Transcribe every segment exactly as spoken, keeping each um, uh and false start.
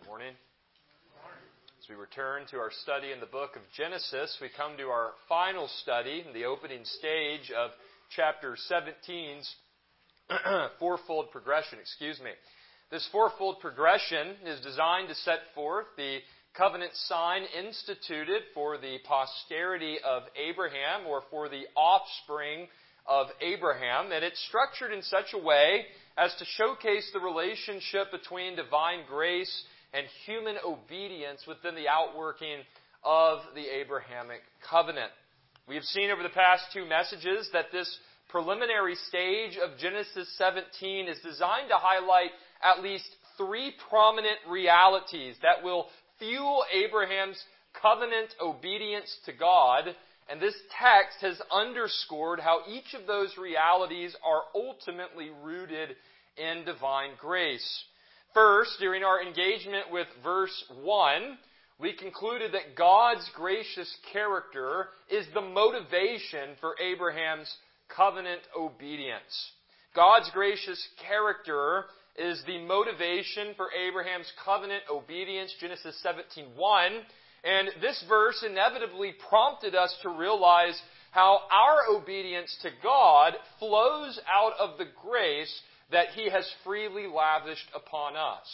Good morning. As we return to our study in the book of Genesis, we come to our final study, the opening stage of chapter seventeen's fourfold progression. Excuse me. This fourfold progression is designed to set forth the covenant sign instituted for the posterity of Abraham, or for the offspring of Abraham, and it's structured in such a way as to showcase the relationship between divine grace and human obedience within the outworking of the Abrahamic covenant. We have seen over the past two messages that this preliminary stage of Genesis seventeen is designed to highlight at least three prominent realities that will fuel Abraham's covenant obedience to God. And this text has underscored how each of those realities are ultimately rooted in divine grace. First, during our engagement with verse one, we concluded that God's gracious character is the motivation for Abraham's covenant obedience. God's gracious character is the motivation for Abraham's covenant obedience, Genesis seventeen one. And this verse inevitably prompted us to realize how our obedience to God flows out of the grace that He has freely lavished upon us.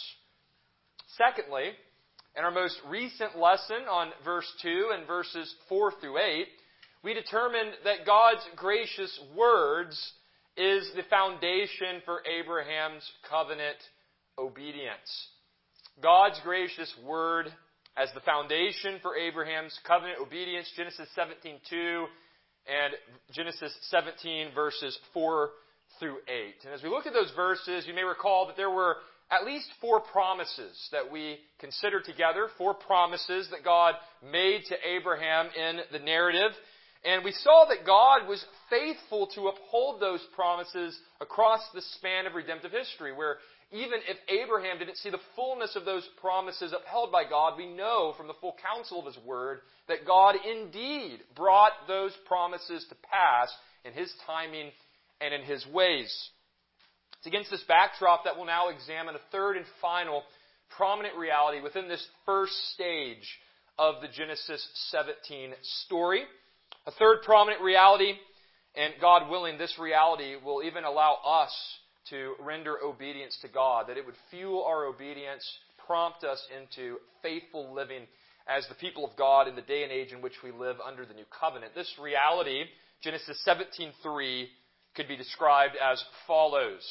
Secondly, in our most recent lesson on verse two and verses four through eight, we determined that God's gracious words is the foundation for Abraham's covenant obedience. God's gracious word as the foundation for Abraham's covenant obedience, Genesis seventeen two and Genesis seventeen verses four through eight. And as we look at those verses, you may recall that there were at least four promises that we considered together, four promises that God made to Abraham in the narrative. And we saw that God was faithful to uphold those promises across the span of redemptive history, where even if Abraham didn't see the fullness of those promises upheld by God, we know from the full counsel of His Word that God indeed brought those promises to pass in His timing and in His ways. It's against this backdrop that we'll now examine a third and final prominent reality within this first stage of the Genesis seventeen story. A third prominent reality, and God willing, this reality will even allow us to render obedience to God, that it would fuel our obedience, prompt us into faithful living as the people of God in the day and age in which we live under the new covenant. This reality, Genesis seventeen three, could be described as follows.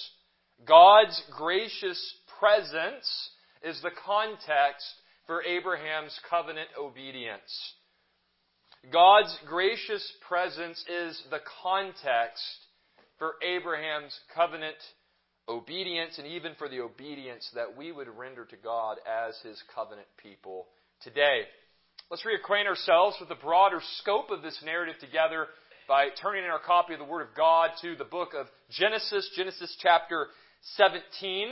God's gracious presence is the context for Abraham's covenant obedience. God's gracious presence is the context for Abraham's covenant obedience, and even for the obedience that we would render to God as His covenant people today. Let's reacquaint ourselves with the broader scope of this narrative together by turning in our copy of the Word of God to the book of Genesis, Genesis chapter seventeen.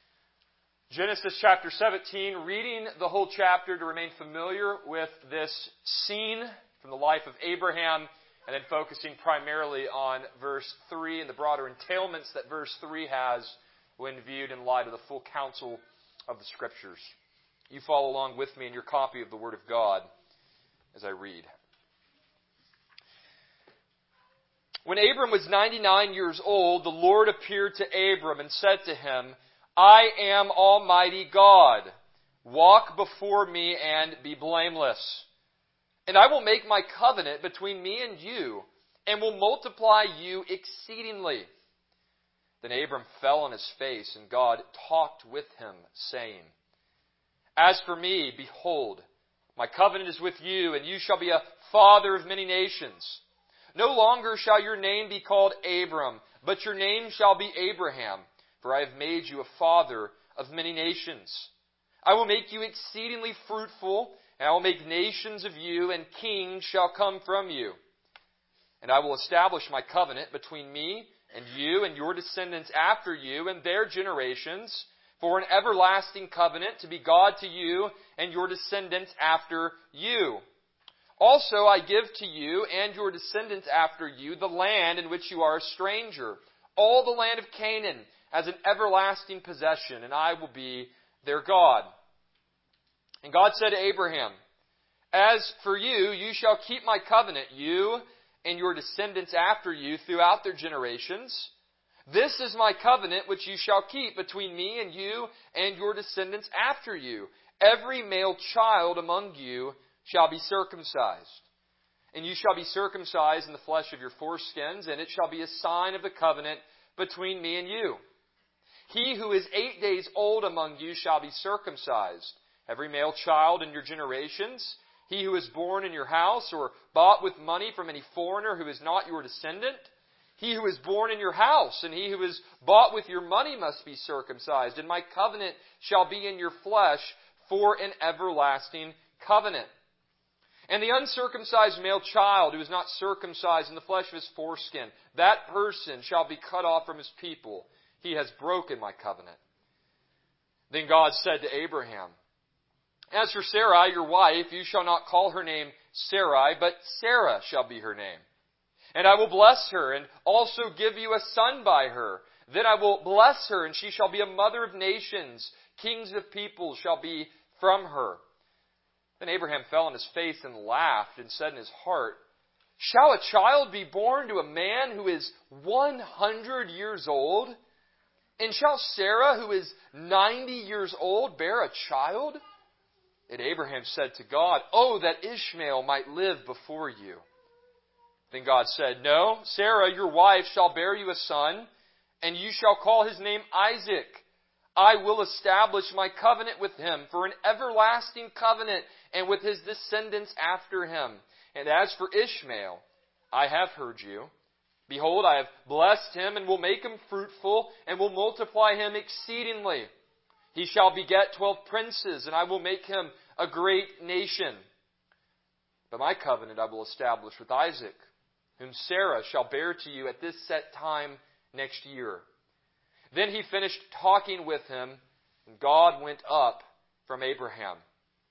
Genesis chapter seventeen, reading the whole chapter to remain familiar with this scene from the life of Abraham, and then focusing primarily on verse three and the broader entailments that verse three has when viewed in light of the full counsel of the Scriptures. You follow along with me in your copy of the Word of God as I read. When Abram was ninety-nine years old, the Lord appeared to Abram and said to him, I am Almighty God. Walk before me and be blameless. And I will make my covenant between me and you, and will multiply you exceedingly. Then Abram fell on his face, and God talked with him, saying, As for me, behold, my covenant is with you, and you shall be a father of many nations. No longer shall your name be called Abram, but your name shall be Abraham, for I have made you a father of many nations. I will make you exceedingly fruitful, and I will make nations of you, and kings shall come from you. And I will establish my covenant between me and you and your descendants after you and their generations, for an everlasting covenant to be God to you and your descendants after you. Also I give to you and your descendants after you the land in which you are a stranger, all the land of Canaan, as an everlasting possession, and I will be their God. And God said to Abraham, "As for you, you shall keep my covenant, you and your descendants after you throughout their generations. This is my covenant which you shall keep between me and you and your descendants after you. Every male child among you shall be circumcised. And you shall be circumcised in the flesh of your foreskins, and it shall be a sign of the covenant between me and you. He who is eight days old among you shall be circumcised. Every male child in your generations, he who is born in your house or bought with money from any foreigner who is not your descendant, he who is born in your house and he who is bought with your money must be circumcised. And my covenant shall be in your flesh for an everlasting covenant. And the uncircumcised male child who is not circumcised in the flesh of his foreskin, that person shall be cut off from his people. He has broken my covenant." Then God said to Abraham, "As for Sarai, your wife, you shall not call her name Sarai, but Sarah shall be her name. And I will bless her, and also give you a son by her. Then I will bless her, and she shall be a mother of nations. Kings of peoples shall be from her." Then Abraham fell on his face and laughed, and said in his heart, "Shall a child be born to a man who is one hundred years old? And shall Sarah, who is ninety years old, bear a child?" And Abraham said to God, "Oh, that Ishmael might live before you." Then God said, "No, Sarah, your wife, shall bear you a son, and you shall call his name Isaac. I will establish my covenant with him for an everlasting covenant, and with his descendants after him. And as for Ishmael, I have heard you. Behold, I have blessed him, and will make him fruitful, and will multiply him exceedingly. He shall beget twelve princes, and I will make him a great nation. But my covenant I will establish with Isaac, whom Sarah shall bear to you at this set time next year." Then he finished talking with him, and God went up from Abraham.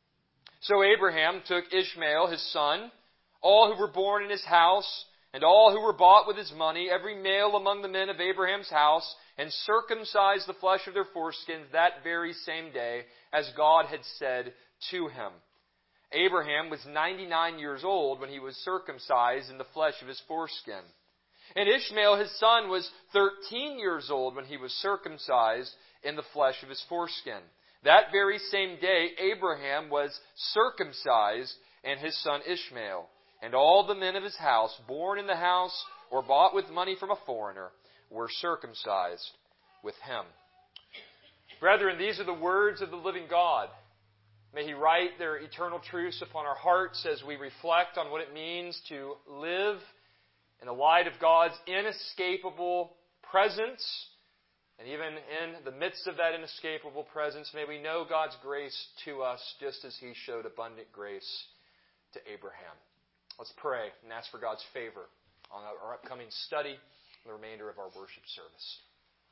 So Abraham took Ishmael, his son, all who were born in his house, and all who were bought with his money, every male among the men of Abraham's house, and circumcised the flesh of their foreskins that very same day, as God had said to him. Abraham was ninety-nine years old when he was circumcised in the flesh of his foreskin. And Ishmael, his son, was thirteen years old when he was circumcised in the flesh of his foreskin. That very same day, Abraham was circumcised, and his son Ishmael. And all the men of his house, born in the house or bought with money from a foreigner, were circumcised with him. Brethren, these are the words of the living God. May He write their eternal truths upon our hearts as we reflect on what it means to live in the light of God's inescapable presence. And even in the midst of that inescapable presence, may we know God's grace to us just as He showed abundant grace to Abraham. Let's pray and ask for God's favor on our upcoming study and the remainder of our worship service.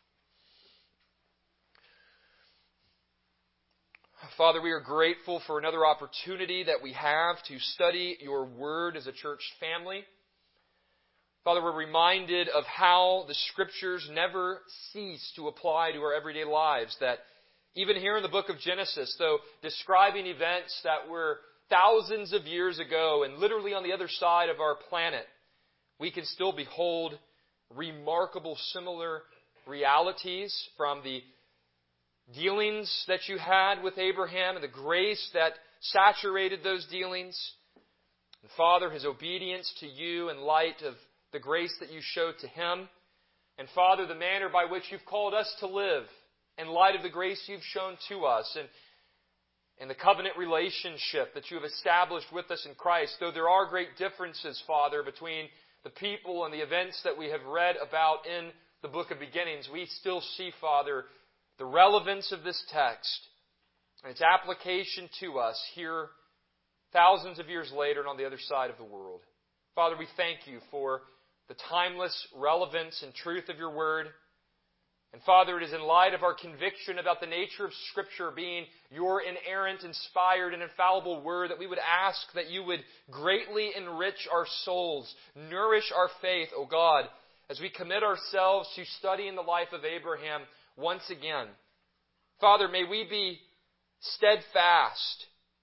Father, we are grateful for another opportunity that we have to study Your Word as a church family. Father, we're reminded of how the Scriptures never cease to apply to our everyday lives. That even here in the book of Genesis, though describing events that were thousands of years ago and literally on the other side of our planet, we can still behold remarkable similar realities from the dealings that You had with Abraham and the grace that saturated those dealings. And Father, his obedience to You in light of the grace that You showed to him. And Father, the manner by which You've called us to live in light of the grace You've shown to us. And and the covenant relationship that You have established with us in Christ. Though there are great differences, Father, between the people and the events that we have read about in the book of beginnings, we still see, Father, the relevance of this text and its application to us here thousands of years later and on the other side of the world. Father, we thank You for the timeless relevance and truth of Your Word. And Father, it is in light of our conviction about the nature of Scripture being Your inerrant, inspired, and infallible Word that we would ask that You would greatly enrich our souls, nourish our faith, O God, as we commit ourselves to studying the life of Abraham once again. Father, may we be steadfast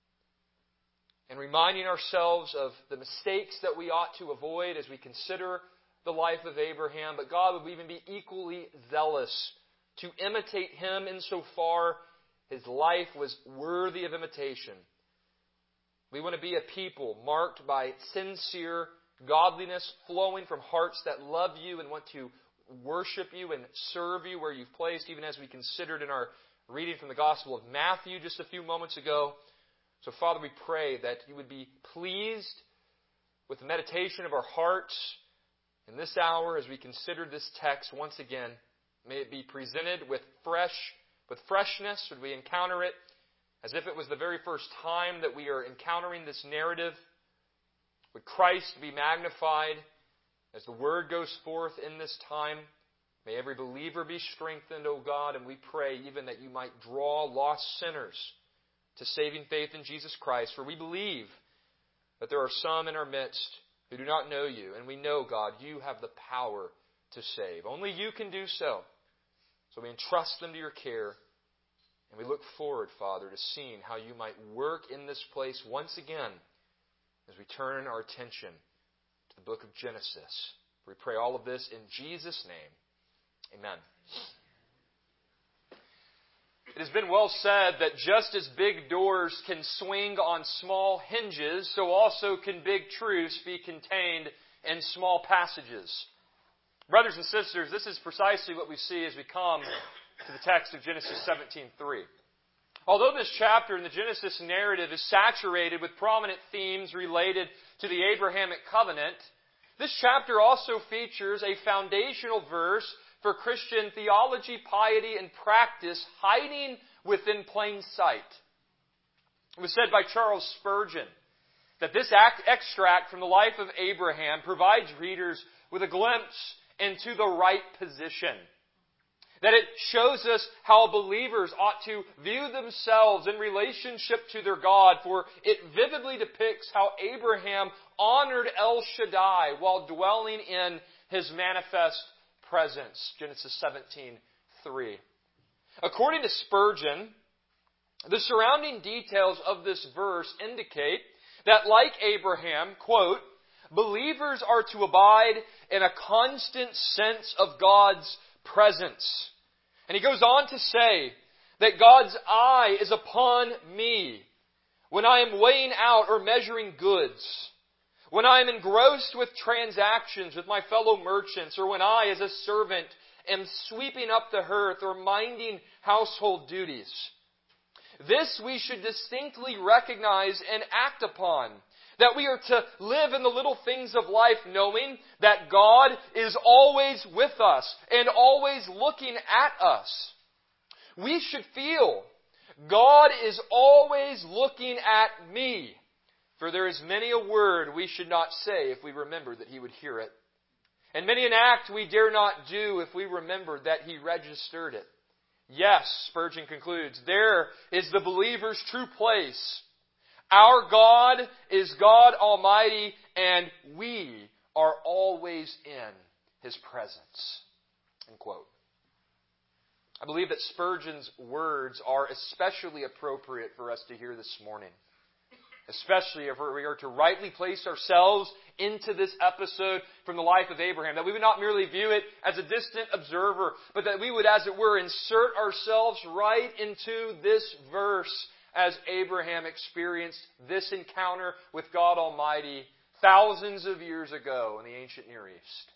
and reminding ourselves of the mistakes that we ought to avoid as we consider the life of Abraham. But God, would we even be equally zealous to imitate him insofar his life was worthy of imitation. We want to be a people marked by sincere godliness, flowing from hearts that love you and want to worship you and serve you where you've placed, even as we considered in our reading from the Gospel of Matthew just a few moments ago. So, Father, we pray that you would be pleased with the meditation of our hearts in this hour as we consider this text once again. May it be presented with fresh, with freshness. Would we encounter it as if it was the very first time that we are encountering this narrative? Would Christ be magnified as the Word goes forth in this time? May every believer be strengthened, O God, and we pray even that you might draw lost sinners to saving faith in Jesus Christ. For we believe that there are some in our midst who do not know you, and we know, God, you have the power to save. Only you can do so. So we entrust them to your care, and we look forward, Father, to seeing how you might work in this place once again as we turn our attention to the book of Genesis. We pray all of this in Jesus' name. Amen. It has been well said that just as big doors can swing on small hinges, so also can big truths be contained in small passages. Brothers and sisters, this is precisely what we see as we come to the text of Genesis seventeen three. Although this chapter in the Genesis narrative is saturated with prominent themes related to the Abrahamic covenant, this chapter also features a foundational verse for Christian theology, piety, and practice hiding within plain sight. It was said by Charles Spurgeon that this extract from the life of Abraham provides readers with a glimpse into the right position. That it shows us how believers ought to view themselves in relationship to their God, for it vividly depicts how Abraham honored El Shaddai while dwelling in his manifest presence. Genesis seventeen three. According to Spurgeon, the surrounding details of this verse indicate that, like Abraham, quote, believers are to abide in a constant sense of God's presence. And he goes on to say that God's eye is upon me when I am weighing out or measuring goods, when I am engrossed with transactions with my fellow merchants, or when I, as a servant, am sweeping up the hearth or minding household duties. This we should distinctly recognize and act upon. That we are to live in the little things of life knowing that God is always with us and always looking at us. We should feel God is always looking at me. For there is many a word we should not say if we remembered that He would hear it. And many an act we dare not do if we remembered that He registered it. Yes, Spurgeon concludes, there is the believer's true place. Our God is God Almighty, and we are always in His presence. End quote. I believe that Spurgeon's words are especially appropriate for us to hear this morning. Especially if we are to rightly place ourselves into this episode from the life of Abraham. That we would not merely view it as a distant observer, but that we would, as it were, insert ourselves right into this verse as Abraham experienced this encounter with God Almighty thousands of years ago in the ancient Near East.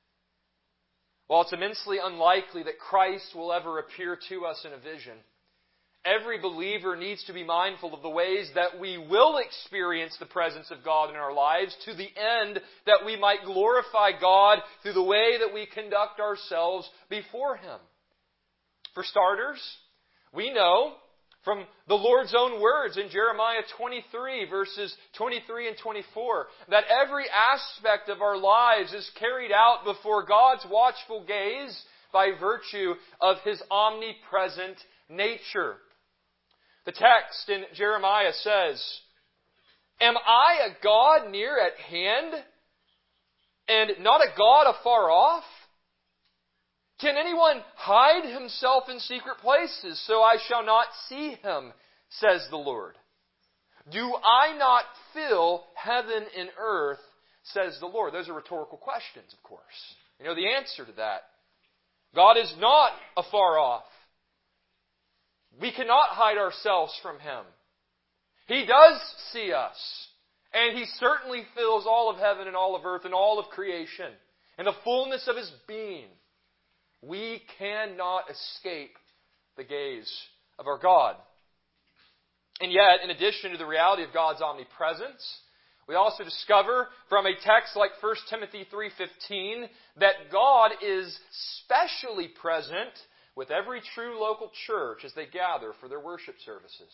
While it's immensely unlikely that Christ will ever appear to us in a vision, every believer needs to be mindful of the ways that we will experience the presence of God in our lives to the end that we might glorify God through the way that we conduct ourselves before Him. For starters, we know from the Lord's own words in Jeremiah twenty-three, verses twenty-three and twenty-four, that every aspect of our lives is carried out before God's watchful gaze by virtue of His omnipresent nature. The text in Jeremiah says, am I a God near at hand and not a God afar off? Can anyone hide himself in secret places so I shall not see him, says the Lord? Do I not fill heaven and earth, says the Lord? Those are rhetorical questions, of course. You know the answer to that. God is not afar off. We cannot hide ourselves from Him. He does see us. And He certainly fills all of heaven and all of earth and all of creation. And the fullness of His being. We cannot escape the gaze of our God. And yet, in addition to the reality of God's omnipresence, we also discover from a text like First Timothy three fifteen that God is specially present with every true local church as they gather for their worship services.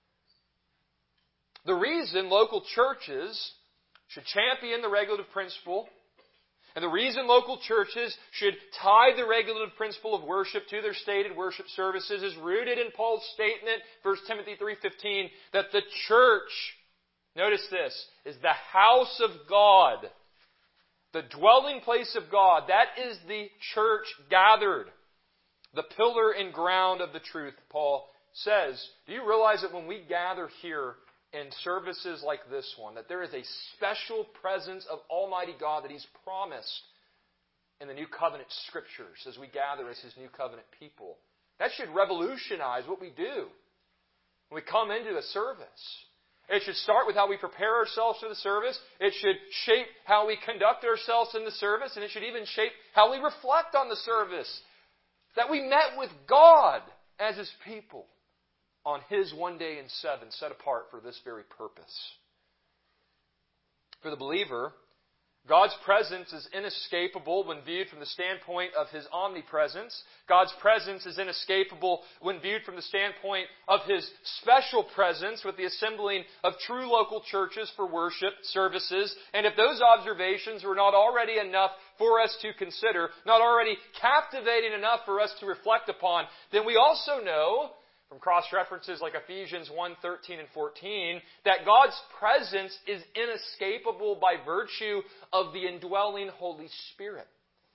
The reason local churches should champion the regulative principle, and the reason local churches should tie the regulative principle of worship to their stated worship services is rooted in Paul's statement, First Timothy three fifteen, that the church, notice this, is the house of God, the dwelling place of God. That is the church gathered, the pillar and ground of the truth, Paul says. Do you realize that when we gather here in services like this one, that there is a special presence of Almighty God that He's promised in the New Covenant Scriptures as we gather as His New Covenant people? That should revolutionize what we do when we come into a service. It should start with how we prepare ourselves for the service. It should shape how we conduct ourselves in the service. And it should even shape how we reflect on the service. That we met with God as His people on His one day in seven, set apart for this very purpose. For the believer, God's presence is inescapable when viewed from the standpoint of His omnipresence. God's presence is inescapable when viewed from the standpoint of His special presence with the assembling of true local churches for worship services. And if those observations were not already enough for us to consider, not already captivating enough for us to reflect upon, then we also know from cross-references like Ephesians one, thirteen and fourteen, that God's presence is inescapable by virtue of the indwelling Holy Spirit.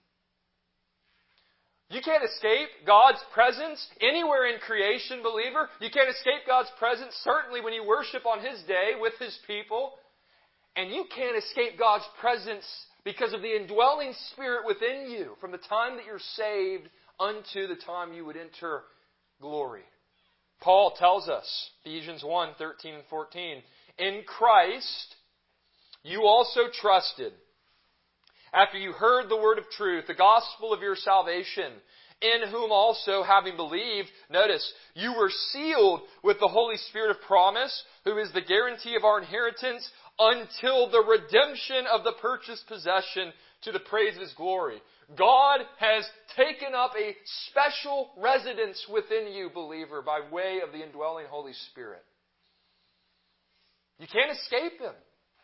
You can't escape God's presence anywhere in creation, believer. You can't escape God's presence, certainly when you worship on His day with His people. And you can't escape God's presence because of the indwelling Spirit within you from the time that you're saved unto the time you would enter glory. Paul tells us, Ephesians one, thirteen and fourteen, in Christ you also trusted, after you heard the word of truth, the gospel of your salvation, in whom also, having believed, notice, you were sealed with the Holy Spirit of promise, who is the guarantee of our inheritance, until the redemption of the purchased possession to the praise of His glory. God has taken up a special residence within you, believer, by way of the indwelling Holy Spirit. You can't escape Him.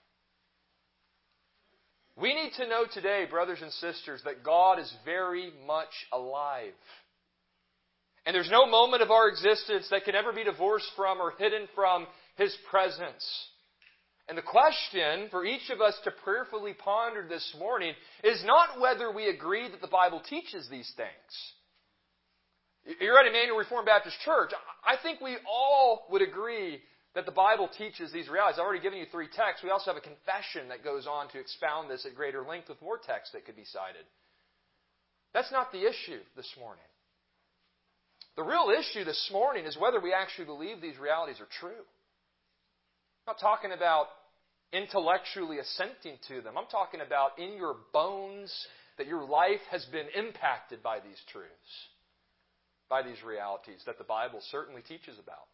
We need to know today, brothers and sisters, that God is very much alive. And there's no moment of our existence that can ever be divorced from or hidden from His presence. And the question for each of us to prayerfully ponder this morning is not whether we agree that the Bible teaches these things. You're at Emmanuel Reformed Baptist Church. I think we all would agree that the Bible teaches these realities. I've already given you three texts. We also have a confession that goes on to expound this at greater length with more texts that could be cited. That's not the issue this morning. The real issue this morning is whether we actually believe these realities are true. I'm not talking about intellectually assenting to them. I'm talking about in your bones that your life has been impacted by these truths, by these realities that the Bible certainly teaches about.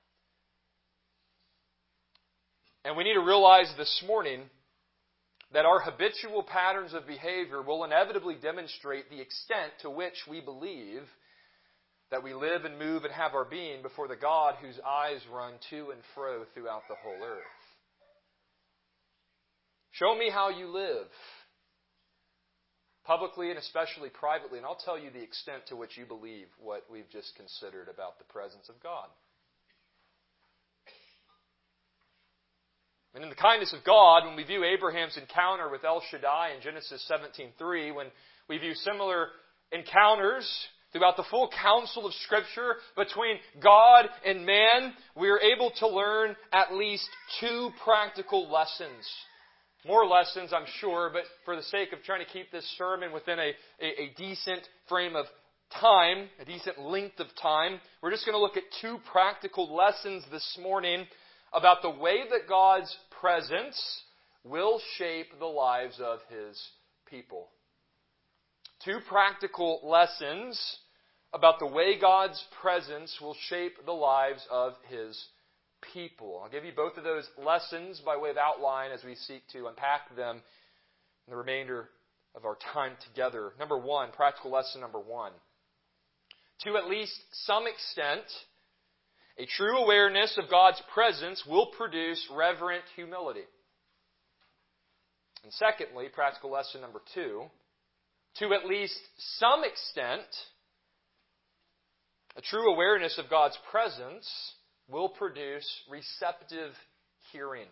And we need to realize this morning that our habitual patterns of behavior will inevitably demonstrate the extent to which we believe that we live and move and have our being before the God whose eyes run to and fro throughout the whole earth. Show me how you live, publicly and especially privately, and I'll tell you the extent to which you believe what we've just considered about the presence of God. And in the kindness of God, when we view Abraham's encounter with El Shaddai in Genesis seventeen three, when we view similar encounters throughout the full counsel of Scripture between God and man, we are able to learn at least two practical lessons. More lessons, I'm sure, but for the sake of trying to keep this sermon within a, a, a decent frame of time, a decent length of time, we're just going to look at two practical lessons this morning about the way that God's presence will shape the lives of His people. Two practical lessons about the way God's presence will shape the lives of His people. I'll give you both of those lessons by way of outline as we seek to unpack them in the remainder of our time together. Number one, practical lesson number one. To at least some extent, a true awareness of God's presence will produce reverent humility. And secondly, practical lesson number two, to at least some extent, a true awareness of God's presence will produce receptive hearing.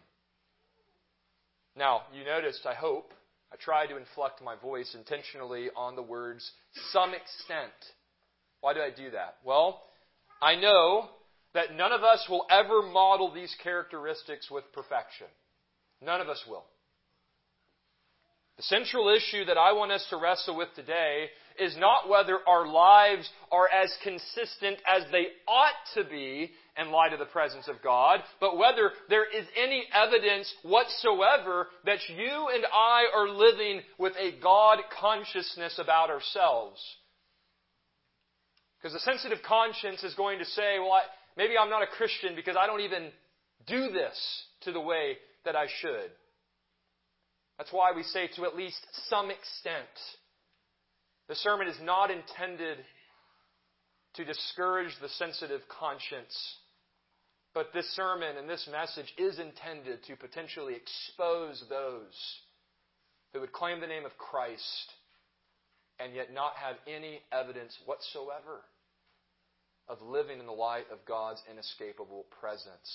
Now, you noticed, I hope, I tried to inflect my voice intentionally on the words some extent. Why do I do that? Well, I know that none of us will ever model these characteristics with perfection. None of us will. The central issue that I want us to wrestle with today is not whether our lives are as consistent as they ought to be in light of the presence of God, but whether there is any evidence whatsoever that you and I are living with a God consciousness about ourselves. Because the sensitive conscience is going to say, well, I, maybe I'm not a Christian because I don't even do this to the way that I should. That's why we say to at least some extent. The sermon is not intended to discourage the sensitive conscience, but this sermon and this message is intended to potentially expose those who would claim the name of Christ and yet not have any evidence whatsoever of living in the light of God's inescapable presence.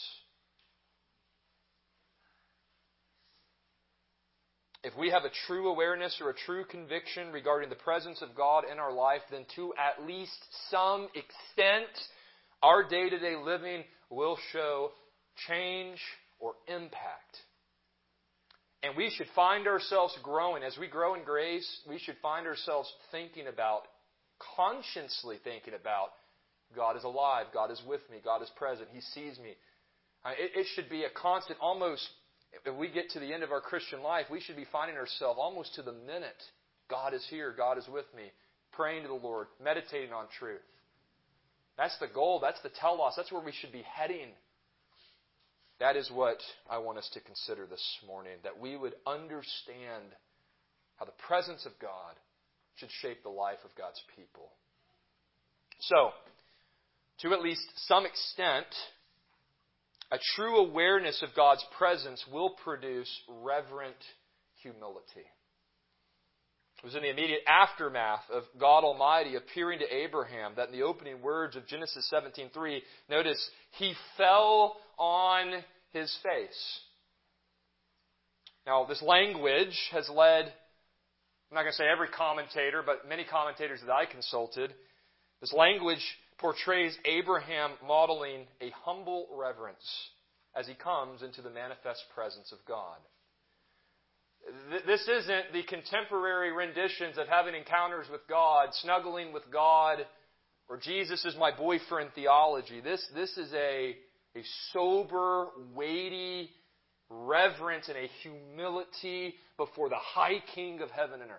If we have a true awareness or a true conviction regarding the presence of God in our life, then to at least some extent, our day-to-day living will show change or impact. And we should find ourselves growing. As we grow in grace, we should find ourselves thinking about, consciously thinking about, God is alive, God is with me, God is present, He sees me. It, it should be a constant, almost, if we get to the end of our Christian life, we should be finding ourselves almost to the minute, God is here, God is with me, praying to the Lord, meditating on truth. That's the goal, that's the telos, that's where we should be heading. That is what I want us to consider this morning, that we would understand how the presence of God should shape the life of God's people. So, to at least some extent, a true awareness of God's presence will produce reverent humility. It was in the immediate aftermath of God Almighty appearing to Abraham that in the opening words of Genesis seventeen three, notice, He fell on His face. Now, this language has led, I'm not going to say every commentator, but many commentators that I consulted, this language portrays Abraham modeling a humble reverence as he comes into the manifest presence of God. This isn't the contemporary renditions of having encounters with God, snuggling with God, or Jesus is my boyfriend theology. This, this is a, a sober, weighty reverence and a humility before the high King of heaven and earth.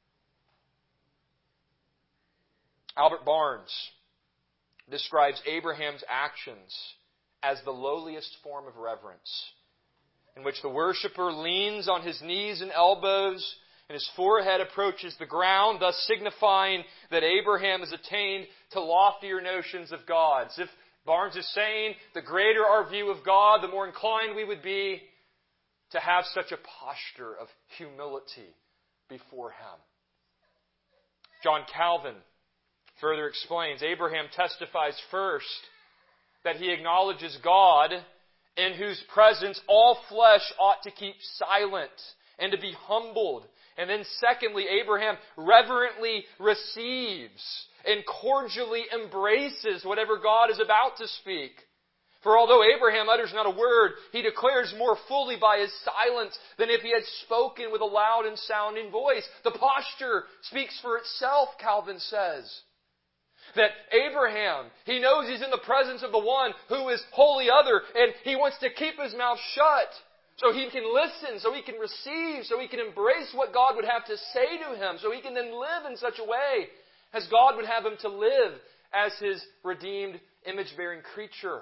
Albert Barnes describes Abraham's actions as the lowliest form of reverence, in which the worshiper leans on his knees and elbows, and his forehead approaches the ground, thus signifying that Abraham has attained to loftier notions of God. As if Barnes is saying, the greater our view of God, the more inclined we would be to have such a posture of humility before Him. John Calvin further explains, Abraham testifies first that he acknowledges God, in whose presence all flesh ought to keep silent and to be humbled And then secondly, Abraham reverently receives and cordially embraces whatever God is about to speak. For although Abraham utters not a word, he declares more fully by his silence than if he had spoken with a loud and sounding voice. The posture speaks for itself, Calvin says. That Abraham, he knows he's in the presence of the one who is wholly other, and he wants to keep his mouth shut so he can listen, so he can receive, so he can embrace what God would have to say to him, so he can then live in such a way as God would have him to live as His redeemed, image-bearing creature.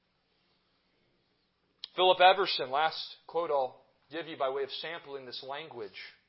Philip Everson, last quote I'll give you by way of sampling this language.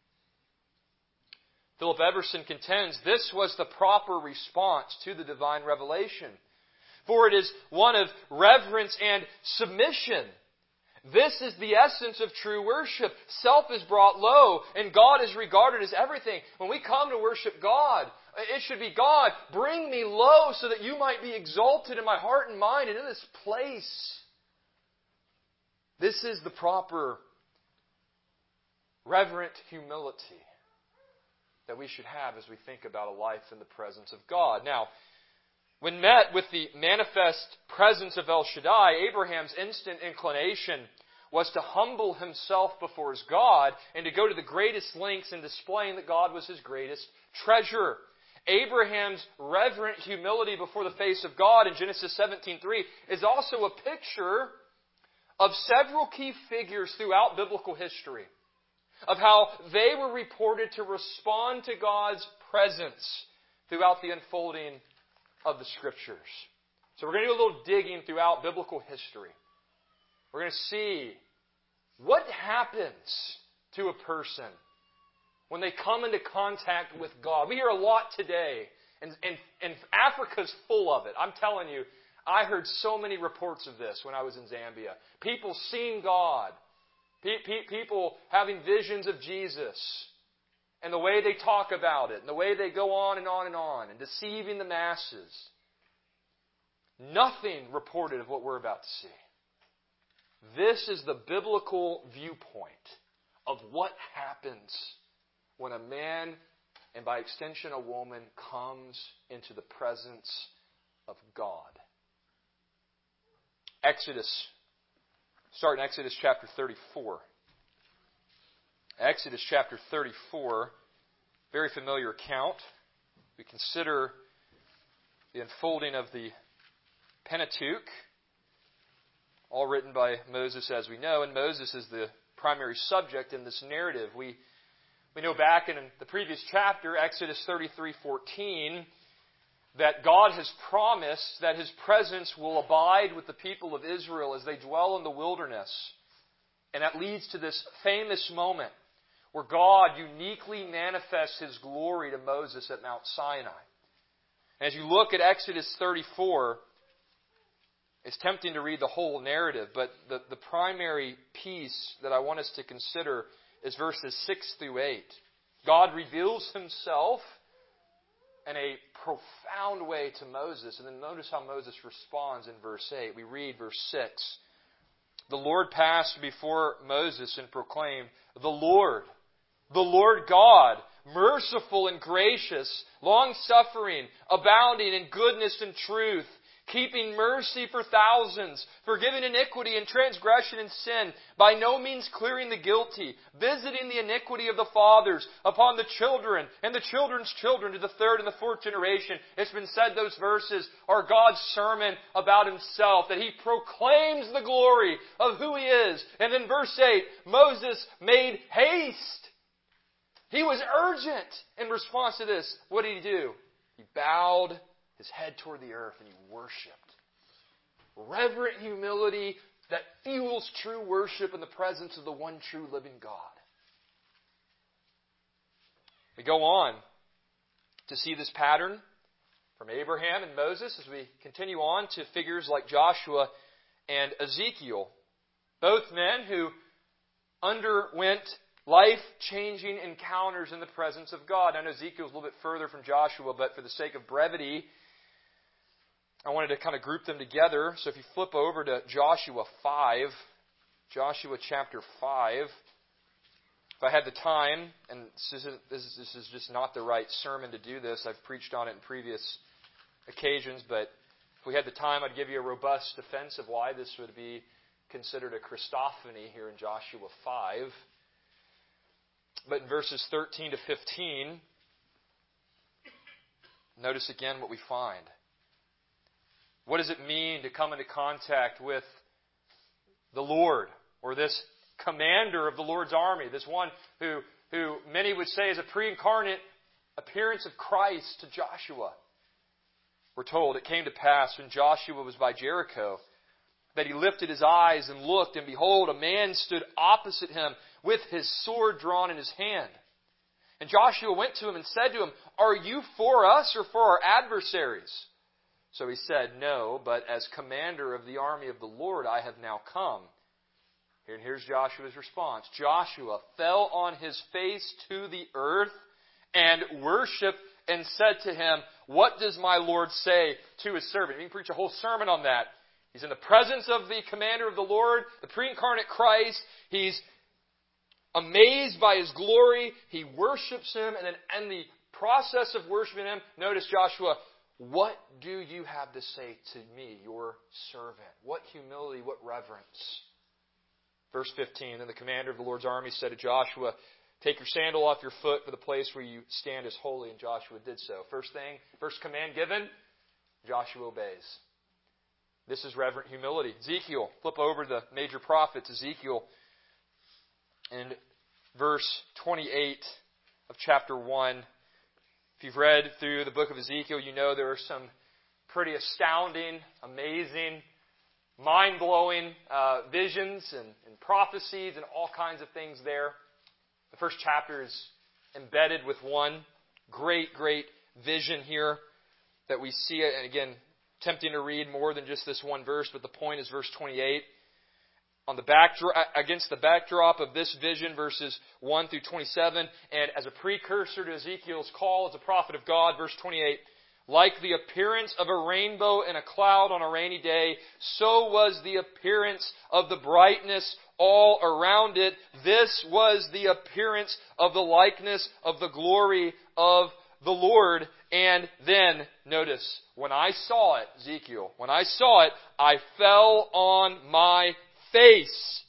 Philip Everson contends this was the proper response to the divine revelation. For it is one of reverence and submission. This is the essence of true worship. Self is brought low, and God is regarded as everything. When we come to worship God, it should be, God, bring me low so that you might be exalted in my heart and mind and in this place. This is the proper reverent humility that we should have as we think about a life in the presence of God. Now, when met with the manifest presence of El Shaddai, Abraham's instant inclination was to humble himself before his God and to go to the greatest lengths in displaying that God was his greatest treasure. Abraham's reverent humility before the face of God in Genesis seventeen three is also a picture of several key figures throughout biblical history, of how they were reported to respond to God's presence throughout the unfolding of the Scriptures. So we're going to do a little digging throughout biblical history. We're going to see what happens to a person when they come into contact with God. We hear a lot today, and, and, and Africa's full of it. I'm telling you, I heard so many reports of this when I was in Zambia. People seeing God. Pe- pe- people having visions of Jesus. And the way they talk about it. And the way they go on and on and on. And deceiving the masses. Nothing reported of what we're about to see. This is the biblical viewpoint of what happens when a man, and by extension a woman, comes into the presence of God. Exodus, start in Exodus chapter thirty-four. Exodus chapter thirty-four, very familiar account. We consider the unfolding of the Pentateuch, all written by Moses as we know, and Moses is the primary subject in this narrative. We we know back in the previous chapter, Exodus thirty-three fourteen, that God has promised that His presence will abide with the people of Israel as they dwell in the wilderness. And that leads to this famous moment where God uniquely manifests His glory to Moses at Mount Sinai. And as you look at Exodus thirty-four, it's tempting to read the whole narrative, but the, the primary piece that I want us to consider is verses six through eight. God reveals Himself in a profound way to Moses. And then notice how Moses responds in verse eight. We read verse six. The Lord passed before Moses and proclaimed, The Lord, the Lord God, merciful and gracious, long-suffering, abounding in goodness and truth, keeping mercy for thousands, forgiving iniquity and transgression and sin, by no means clearing the guilty, visiting the iniquity of the fathers upon the children and the children's children to the third and the fourth generation. It's been said those verses are God's sermon about Himself, that He proclaims the glory of who He is. And then verse eight, Moses made haste. He was urgent in response to this. What did he do? He bowed His head toward the earth and he worshipped. Reverent humility that fuels true worship in the presence of the one true living God. We go on to see this pattern from Abraham and Moses as we continue on to figures like Joshua and Ezekiel. Both men who underwent life-changing encounters in the presence of God. I know Ezekiel's a little bit further from Joshua, but for the sake of brevity, I wanted to kind of group them together. So if you flip over to Joshua five, Joshua chapter five, If I had the time, and this is, this is just not the right sermon to do this, I've preached on it in previous occasions, but if we had the time, I'd give you a robust defense of why this would be considered a Christophany here in Joshua five. But in verses thirteen to fifteen, notice again what we find. What does it mean to come into contact with the Lord, or this commander of the Lord's army, this one who, who many would say is a pre-incarnate appearance of Christ to Joshua? We're told it came to pass when Joshua was by Jericho that he lifted his eyes and looked, and behold, a man stood opposite him with his sword drawn in his hand. And Joshua went to him and said to him, "Are you for us or for our adversaries?" So he said, "No, but as commander of the army of the Lord I have now come." Here, and here's Joshua's response. Joshua fell on his face to the earth and worshipped and said to him, "What does my Lord say to his servant?" You can preach a whole sermon on that. He's in the presence of the commander of the Lord, the pre-incarnate Christ. He's amazed by His glory. He worships Him. And then in the process of worshiping Him, notice Joshua, "What do you have to say to me, your servant?" What humility, what reverence. Verse fifteen, "Then the commander of the Lord's army said to Joshua, 'Take your sandal off your foot, for the place where you stand is holy.' And Joshua did so." First thing, first command given, Joshua obeys. This is reverent humility. Ezekiel, flip over to the major prophets, Ezekiel, in verse twenty-eight of chapter one. If you've read through the book of Ezekiel, you know there are some pretty astounding, amazing, mind-blowing uh, visions and, and prophecies and all kinds of things there. The first chapter is embedded with one great, great vision here that we see it. And again, tempting to read more than just this one verse, but the point is verse twenty-eight. On the backdrop, against the backdrop of this vision, verses one through twenty-seven, and as a precursor to Ezekiel's call as a prophet of God, verse twenty-eight, "Like the appearance of a rainbow in a cloud on a rainy day, so was the appearance of the brightness all around it. This was the appearance of the likeness of the glory of the Lord." And then, notice, when I saw it, Ezekiel, when I saw it, I fell on my face.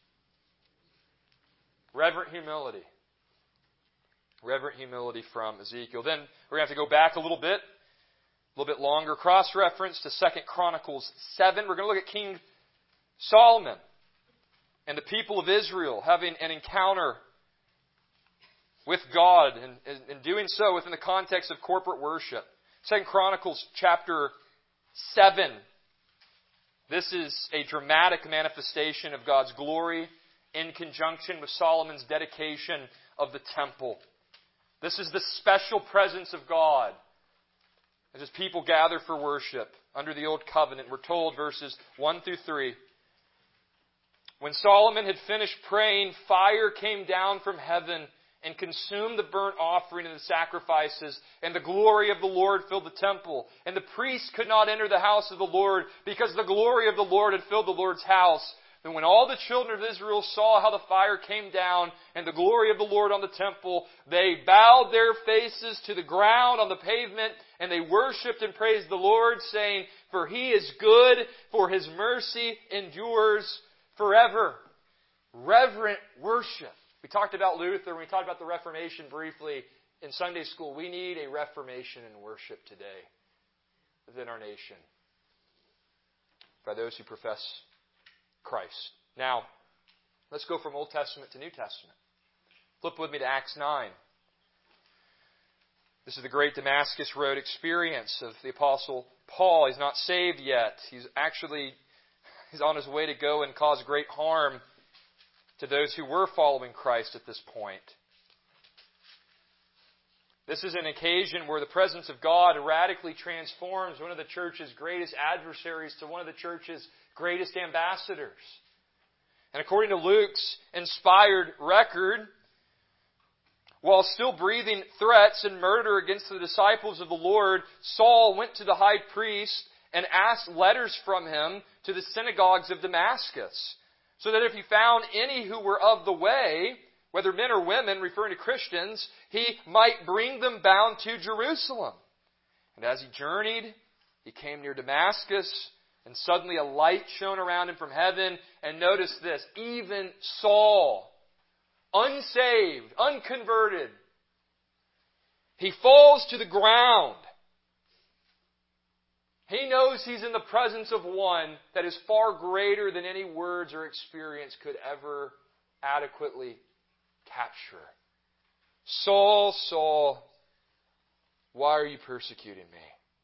Reverent humility. Reverent humility from Ezekiel. Then we're going to have to go back a little bit, a little bit longer. Cross-reference to Second Chronicles seven. We're going to look at King Solomon and the people of Israel having an encounter with God, and, and doing so within the context of corporate worship. Second Chronicles chapter seven. This is a dramatic manifestation of God's glory in conjunction with Solomon's dedication of the temple. This is the special presence of God as His people gather for worship under the Old Covenant. We're told, verses one through three, "When Solomon had finished praying, fire came down from heaven and consumed the burnt offering and the sacrifices, and the glory of the Lord filled the temple. And the priests could not enter the house of the Lord, because the glory of the Lord had filled the Lord's house. And when all the children of Israel saw how the fire came down and the glory of the Lord on the temple, they bowed their faces to the ground on the pavement, and they worshipped and praised the Lord, saying, 'For He is good, for His mercy endures forever.'" Reverent worship. We talked about Luther, we talked about the Reformation briefly in Sunday school. We need a Reformation in worship today within our nation by those who profess Christ. Now, let's go from Old Testament to New Testament. Flip with me to Acts nine. This is the great Damascus Road experience of the Apostle Paul. He's not saved yet. He's actually he's on his way to go and cause great harm to those who were following Christ at this point. This is an occasion where the presence of God radically transforms one of the church's greatest adversaries to one of the church's greatest ambassadors. And according to Luke's inspired record, while still breathing threats and murder against the disciples of the Lord, Saul went to the high priest and asked letters from him to the synagogues of Damascus, so that if he found any who were of the way, whether men or women, referring to Christians, He might bring them bound to Jerusalem. And as He journeyed, He came near Damascus, and suddenly a light shone around Him from heaven. And notice this, even Saul, unsaved, unconverted, he falls to the ground. He knows he's in the presence of one that is far greater than any words or experience could ever adequately capture. Saul, Saul, why are you persecuting me?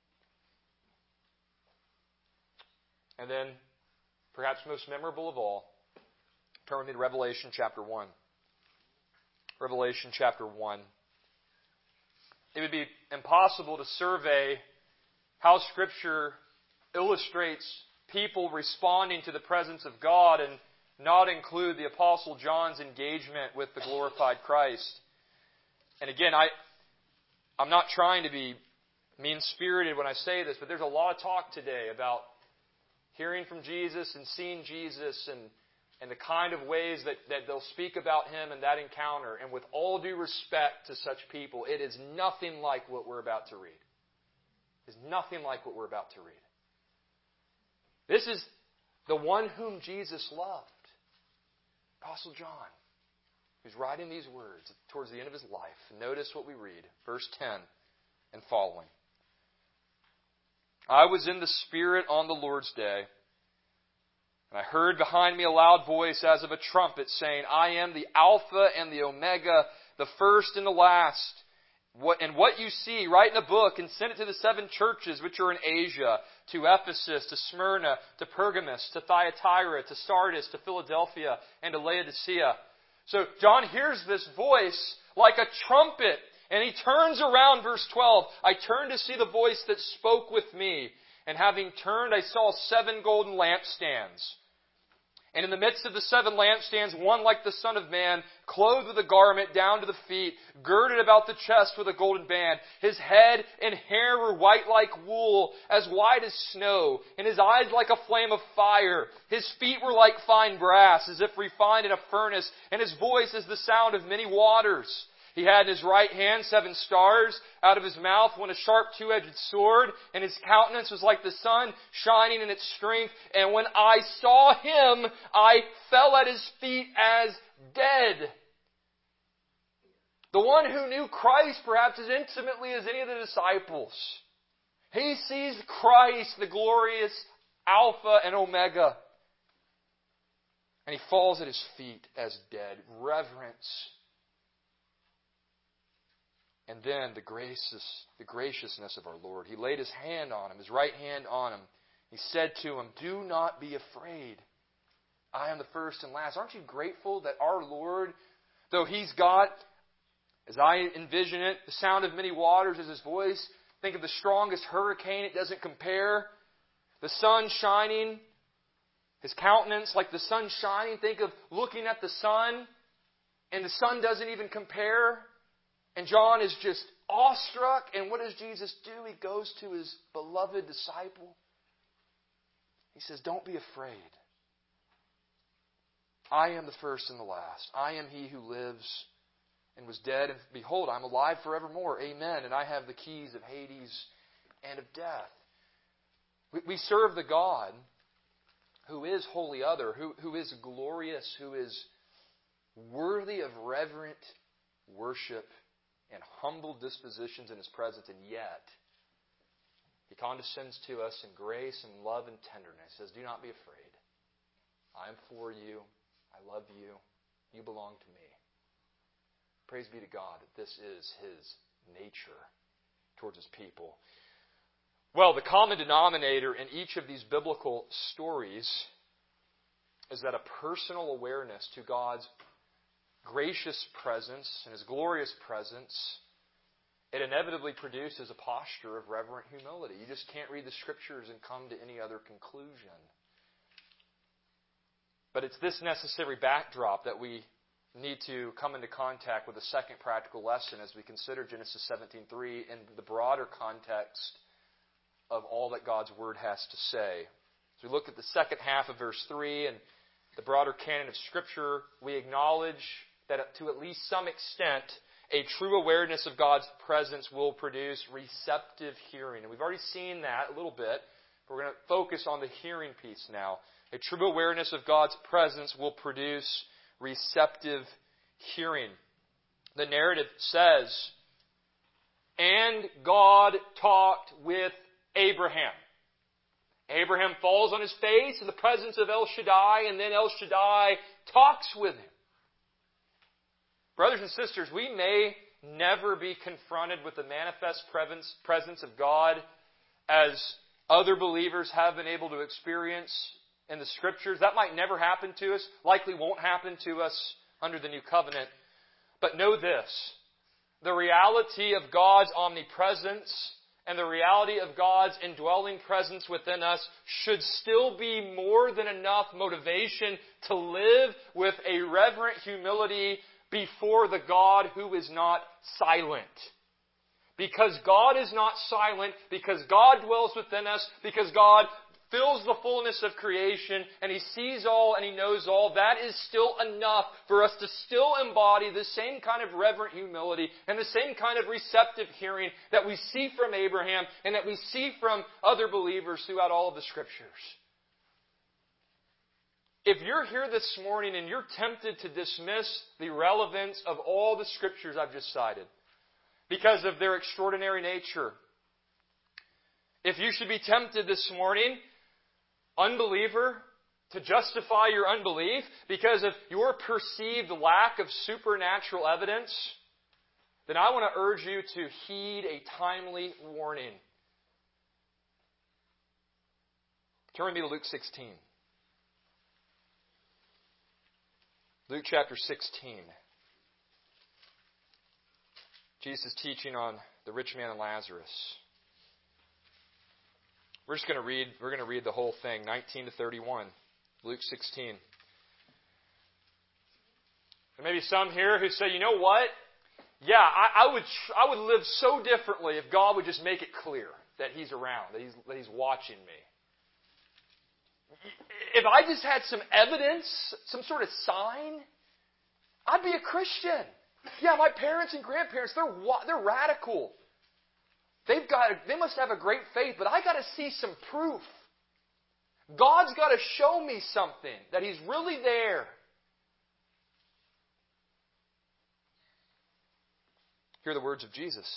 And then, perhaps most memorable of all, turn with me to Revelation chapter one. Revelation chapter one. It would be impossible to survey how Scripture illustrates people responding to the presence of God and not include the Apostle John's engagement with the glorified Christ. And again, I, I'm not trying to be mean-spirited when I say this, but there's a lot of talk today about hearing from Jesus and seeing Jesus and, and the kind of ways that, that they'll speak about Him in that encounter. And with all due respect to such people, it is nothing like what we're about to read. It's nothing like what we're about to read. This is the one whom Jesus loved, Apostle John, who's writing these words towards the end of his life. Notice what we read, verse ten and following. I was in the Spirit on the Lord's day, and I heard behind me a loud voice as of a trumpet saying, I am the Alpha and the Omega, the first and the last. What, and what you see, write in a book and send it to the seven churches which are in Asia, to Ephesus, to Smyrna, to Pergamos, to Thyatira, to Sardis, to Philadelphia, and to Laodicea. So John hears this voice like a trumpet, and he turns around, verse twelve. I turned to see the voice that spoke with me, and having turned, I saw seven golden lampstands. And in the midst of the seven lampstands, one like the Son of Man, clothed with a garment down to the feet, girded about the chest with a golden band. His head and hair were white like wool, as white as snow, and his eyes like a flame of fire. His feet were like fine brass, as if refined in a furnace, and his voice as the sound of many waters. He had in his right hand seven stars. Out of his mouth went a sharp two-edged sword, and his countenance was like the sun, shining in its strength. And when I saw him, I fell at his feet as dead. The one who knew Christ perhaps as intimately as any of the disciples. He sees Christ, the glorious Alpha and Omega. And he falls at his feet as dead. Reverence. And then the gracious, the graciousness of our Lord. He laid His hand on him, His right hand on him. He said to him, do not be afraid. I am the first and last. Aren't you grateful that our Lord, though He's got, as I envision it, the sound of many waters as His voice. Think of the strongest hurricane. It doesn't compare. The sun shining. His countenance like the sun shining. Think of looking at the sun, and the sun doesn't even compare. And John is just awestruck. And what does Jesus do? He goes to His beloved disciple. He says, don't be afraid. I am the first and the last. I am He who lives and was dead. And behold, I'm alive forevermore. Amen. And I have the keys of Hades and of death. We, we serve the God who is wholly other, who, who is glorious, who is worthy of reverent worship and humble dispositions in His presence, and yet He condescends to us in grace and love and tenderness. He says, do not be afraid. I am for you. I love you. You belong to me. Praise be to God that this is His nature towards His people. Well, the common denominator in each of these biblical stories is that a personal awareness to God's gracious presence and His glorious presence, it inevitably produces a posture of reverent humility. You just can't read the Scriptures and come to any other conclusion. But it's this necessary backdrop that we need to come into contact with a second practical lesson as we consider Genesis seventeen three in the broader context of all that God's Word has to say. As we look at the second half of verse three and the broader canon of Scripture, we acknowledge that to at least some extent, a true awareness of God's presence will produce receptive hearing. And we've already seen that a little bit. But we're going to focus on the hearing piece now. A true awareness of God's presence will produce receptive hearing. The narrative says, and God talked with Abraham. Abraham falls on his face in the presence of El Shaddai, and then El Shaddai talks with him. Brothers and sisters, we may never be confronted with the manifest presence of God as other believers have been able to experience in the Scriptures. That might never happen to us, likely won't happen to us under the New Covenant. But know this, the reality of God's omnipresence and the reality of God's indwelling presence within us should still be more than enough motivation to live with a reverent humility before the God who is not silent. Because God is not silent, because God dwells within us, because God fills the fullness of creation, and He sees all and He knows all, that is still enough for us to still embody the same kind of reverent humility and the same kind of receptive hearing that we see from Abraham and that we see from other believers throughout all of the Scriptures. If you're here this morning and you're tempted to dismiss the relevance of all the Scriptures I've just cited because of their extraordinary nature, if you should be tempted this morning, unbeliever, to justify your unbelief because of your perceived lack of supernatural evidence, then I want to urge you to heed a timely warning. Turn me to Luke sixteen. Luke chapter sixteen. Jesus is teaching on the rich man and Lazarus. We're just going to read, we're going to read the whole thing, nineteen to thirty-one. Luke sixteen. There may be some here who say, you know what? Yeah, I, I would I would live so differently if God would just make it clear that He's around, that He's, that He's watching me. If I just had some evidence, some sort of sign, I'd be a Christian. Yeah, my parents and grandparents, they're they're radical. They've got they must have a great faith, but I got to see some proof. God's got to show me something that He's really there. Hear the words of Jesus.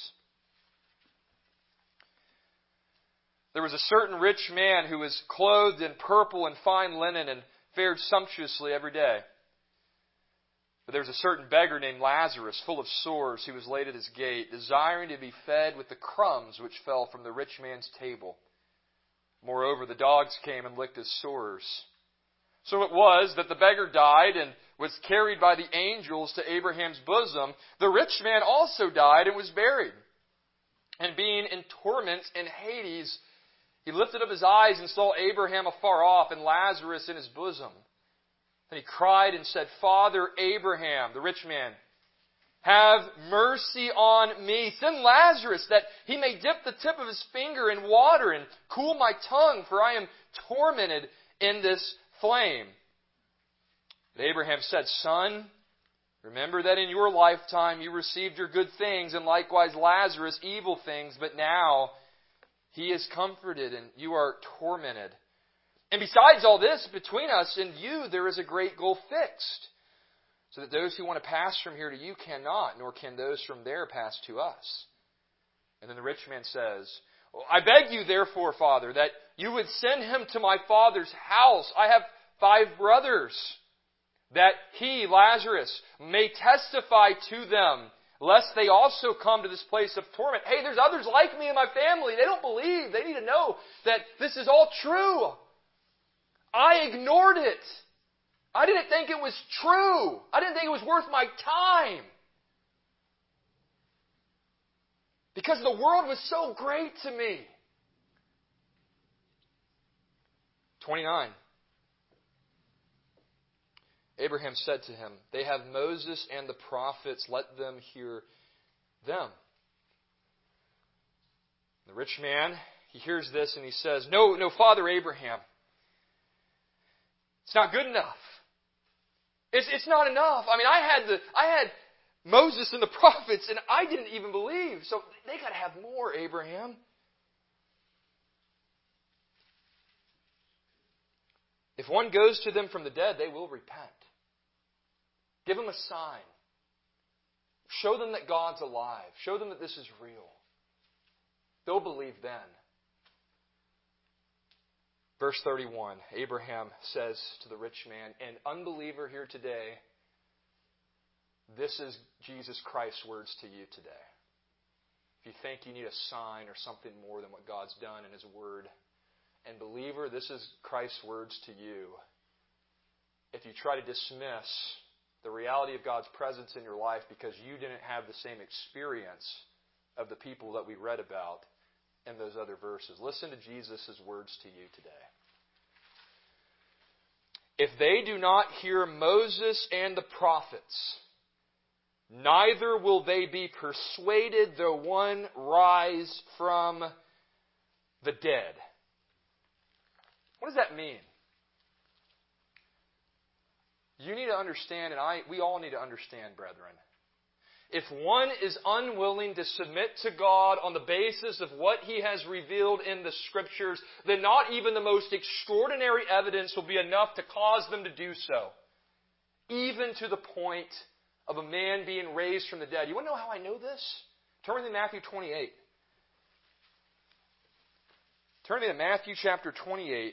There was a certain rich man who was clothed in purple and fine linen and fared sumptuously every day. But there was a certain beggar named Lazarus, full of sores, who was laid at his gate, desiring to be fed with the crumbs which fell from the rich man's table. Moreover, the dogs came and licked his sores. So it was that the beggar died and was carried by the angels to Abraham's bosom. The rich man also died and was buried. And being in torments in Hades, he lifted up his eyes and saw Abraham afar off and Lazarus in his bosom. And he cried and said, Father Abraham, the rich man, have mercy on me. Send Lazarus that he may dip the tip of his finger in water and cool my tongue, for I am tormented in this flame. But Abraham said, Son, remember that in your lifetime you received your good things, and likewise Lazarus evil things, but now he is comforted and you are tormented. And besides all this, between us and you there is a great gulf fixed, so that those who want to pass from here to you cannot, nor can those from there pass to us. And then the rich man says, I beg you therefore, Father, that you would send him to my father's house. I have five brothers, that he, Lazarus, may testify to them, lest they also come to this place of torment. Hey, there's others like me in my family. They don't believe. They need to know that this is all true. I ignored it. I didn't think it was true. I didn't think it was worth my time. Because the world was so great to me. twenty-nine. Abraham said to him, They have Moses and the prophets, let them hear them. The rich man, he hears this and he says, No, no, Father Abraham, it's not good enough. It's, it's not enough. I mean, I had the I had Moses and the prophets, and I didn't even believe. So they got to have more, Abraham. If one goes to them from the dead, they will repent. Give them a sign. Show them that God's alive. Show them that this is real. They'll believe then. Verse thirty-one, Abraham says to the rich man, an unbeliever here today, this is Jesus Christ's words to you today. If you think you need a sign or something more than what God's done in His Word, and believer, this is Christ's words to you. If you try to dismiss the reality of God's presence in your life because you didn't have the same experience of the people that we read about in those other verses, listen to Jesus' words to you today. If they do not hear Moses and the prophets, neither will they be persuaded though one rise from the dead. What does that mean? You need to understand, and I, we all need to understand, brethren. If one is unwilling to submit to God on the basis of what He has revealed in the Scriptures, then not even the most extraordinary evidence will be enough to cause them to do so. Even to the point of a man being raised from the dead. You want to know how I know this? Turn with me to Matthew twenty-eight. Turn with me to Matthew chapter twenty-eight.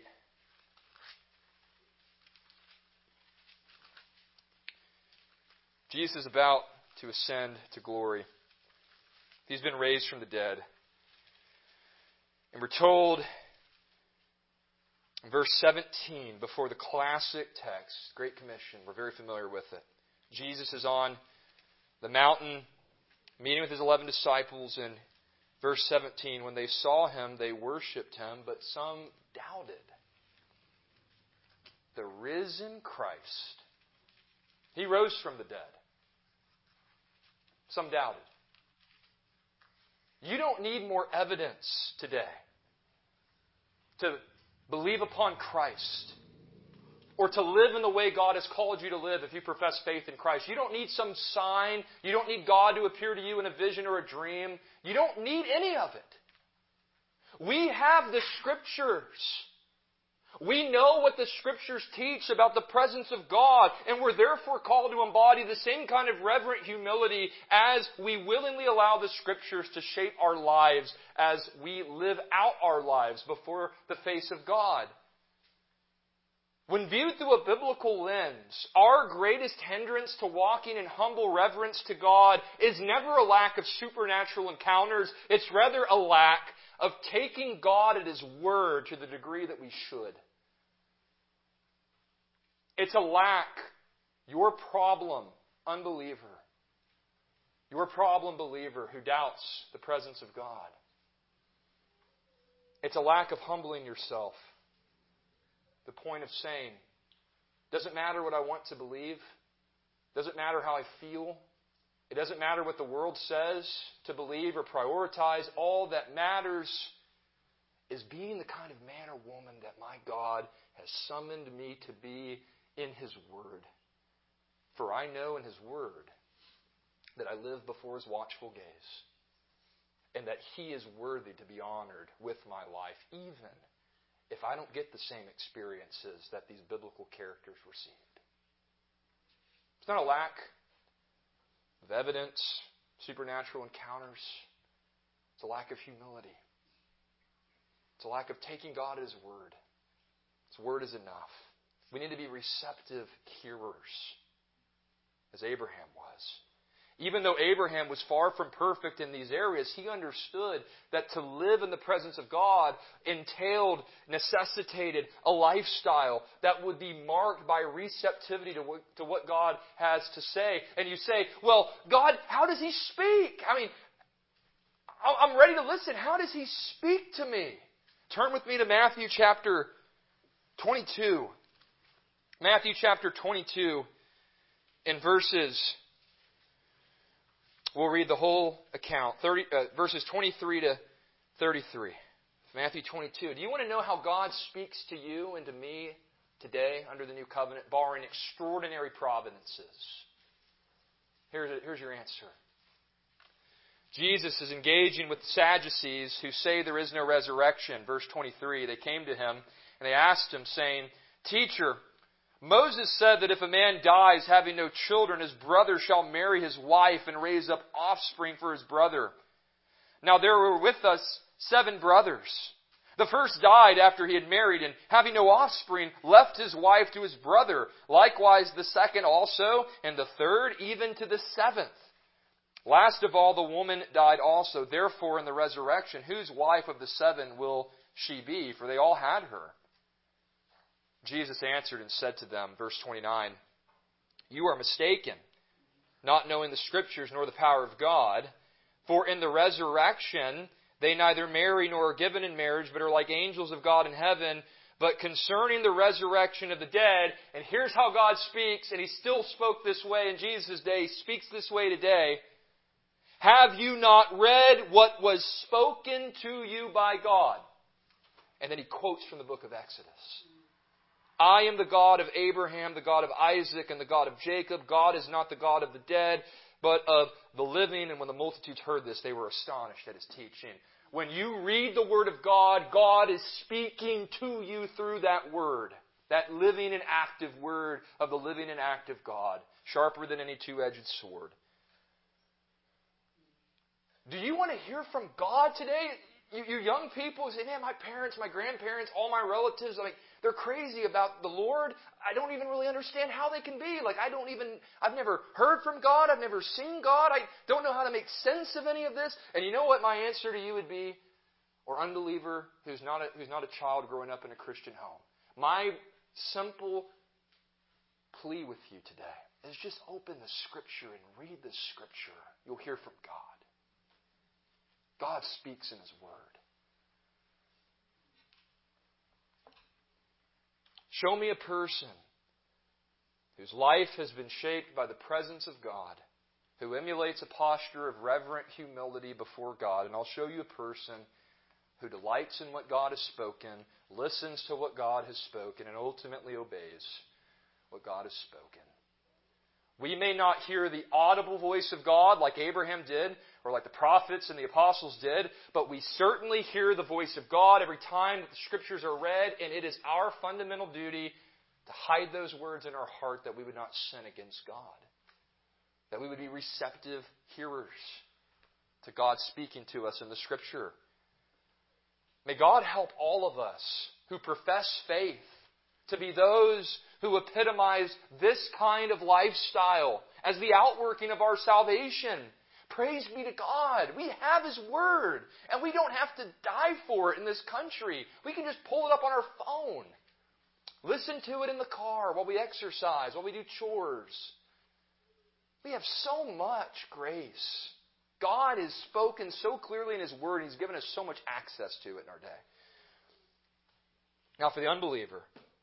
Jesus is about to ascend to glory. He's been raised from the dead. And we're told in verse seventeen, before the classic text, Great Commission, we're very familiar with it. Jesus is on the mountain, meeting with His eleven disciples, and verse seventeen, when they saw Him, they worshipped Him, but some doubted. The risen Christ. He rose from the dead. Some doubted. You don't need more evidence today to believe upon Christ or to live in the way God has called you to live if you profess faith in Christ. You don't need some sign. You don't need God to appear to you in a vision or a dream. You don't need any of it. We have the Scriptures. We know what the Scriptures teach about the presence of God, and we're therefore called to embody the same kind of reverent humility as we willingly allow the Scriptures to shape our lives as we live out our lives before the face of God. When viewed through a biblical lens, our greatest hindrance to walking in humble reverence to God is never a lack of supernatural encounters. It's rather a lack of taking God at His word to the degree that we should. It's a lack, your problem, unbeliever. Your problem, believer, who doubts the presence of God. It's a lack of humbling yourself. The point of saying, doesn't matter what I want to believe. Doesn't matter how I feel. It doesn't matter what the world says to believe or prioritize. All that matters is being the kind of man or woman that my God has summoned me to be in His Word. For I know in His Word that I live before His watchful gaze, and that He is worthy to be honored with my life, even if I don't get the same experiences that these biblical characters received. It's not a lack of evidence, supernatural encounters. It's a lack of humility. It's a lack of taking God at His word. His word is enough. We need to be receptive hearers, as Abraham was. Even though Abraham was far from perfect in these areas, he understood that to live in the presence of God entailed, necessitated a lifestyle that would be marked by receptivity to what, to what God has to say. And you say, well, God, how does He speak? I mean, I'm ready to listen. How does He speak to me? Turn with me to Matthew chapter twenty-two. Matthew chapter twenty-two, in verses, we'll read the whole account, thirty, uh, verses twenty-three to thirty-three. Matthew twenty-two. Do you want to know how God speaks to you and to me today under the new covenant, barring extraordinary providences? Here's, a, here's your answer. Jesus is engaging with the Sadducees who say there is no resurrection. Verse twenty-three, they came to Him and they asked Him, saying, Teacher, Moses said that if a man dies having no children, his brother shall marry his wife and raise up offspring for his brother. Now there were with us seven brothers. The first died after he had married, and having no offspring, left his wife to his brother. Likewise the second also, and the third, even to the seventh. Last of all, the woman died also. Therefore, in the resurrection, whose wife of the seven will she be? For they all had her. Jesus answered and said to them, verse twenty-nine, You are mistaken, not knowing the Scriptures nor the power of God. For in the resurrection they neither marry nor are given in marriage, but are like angels of God in heaven. But concerning the resurrection of the dead, and here's how God speaks, and He still spoke this way in Jesus' day, He speaks this way today. Have you not read what was spoken to you by God? And then He quotes from the book of Exodus. I am the God of Abraham, the God of Isaac, and the God of Jacob. God is not the God of the dead, but of the living. And when the multitudes heard this, they were astonished at His teaching. When you read the Word of God, God is speaking to you through that Word. That living and active Word of the living and active God. Sharper than any two-edged sword. Do you want to hear from God today? You, you young people say, man, my parents, my grandparents, all my relatives, like, they're crazy about the Lord. I don't even really understand how they can be. Like, I don't even, I've never heard from God. I've never seen God. I don't know how to make sense of any of this. And you know what my answer to you would be? Or unbeliever who's not a, who's not a child growing up in a Christian home. My simple plea with you today is just open the Scripture and read the Scripture. You'll hear from God. God speaks in His Word. Show me a person whose life has been shaped by the presence of God, who emulates a posture of reverent humility before God, and I'll show you a person who delights in what God has spoken, listens to what God has spoken, and ultimately obeys what God has spoken. We may not hear the audible voice of God like Abraham did, or like the prophets and the apostles did, but we certainly hear the voice of God every time that the Scriptures are read, and it is our fundamental duty to hide those words in our heart that we would not sin against God. That we would be receptive hearers to God speaking to us in the Scripture. May God help all of us who profess faith to be those who epitomize this kind of lifestyle as the outworking of our salvation. Praise be to God. We have His Word, and we don't have to die for it in this country. We can just pull it up on our phone. Listen to it in the car while we exercise, while we do chores. We have so much grace. God has spoken so clearly in His Word, and He's given us so much access to it in our day. Now, for the unbeliever,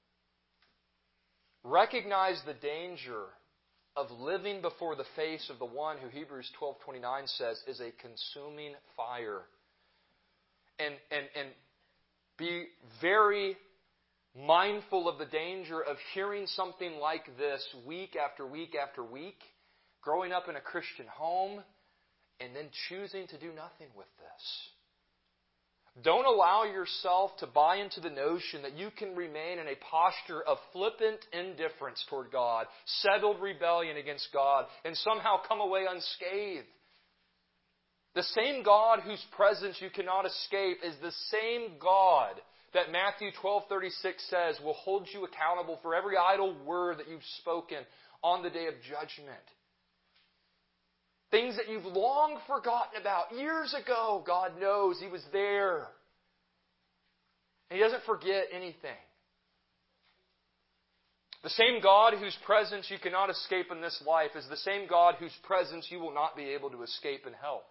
recognize the danger of living before the face of the one who Hebrews twelve twenty-nine says is a consuming fire. And, and, and be very mindful of the danger of hearing something like this week after week after week, growing up in a Christian home, and then choosing to do nothing with this. Don't allow yourself to buy into the notion that you can remain in a posture of flippant indifference toward God, settled rebellion against God, and somehow come away unscathed. The same God whose presence you cannot escape is the same God that Matthew twelve thirty-six says will hold you accountable for every idle word that you've spoken on the day of judgment. Things that you've long forgotten about years ago, God knows He was there. And He doesn't forget anything. The same God whose presence you cannot escape in this life is the same God whose presence you will not be able to escape in hell.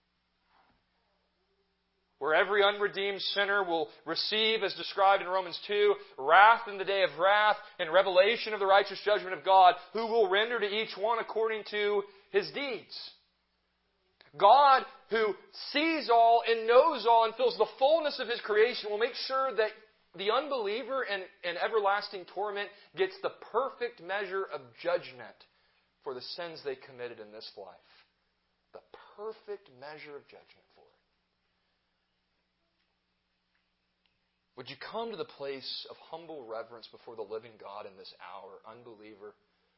Where every unredeemed sinner will receive, as described in Romans two, wrath in the day of wrath and revelation of the righteous judgment of God, who will render to each one according to his deeds. God, who sees all and knows all and fills the fullness of His creation, will make sure that The unbeliever in, in everlasting torment gets the perfect measure of judgment for the sins they committed in this life. The perfect measure of judgment for it. Would you come to the place of humble reverence before the living God in this hour, unbeliever?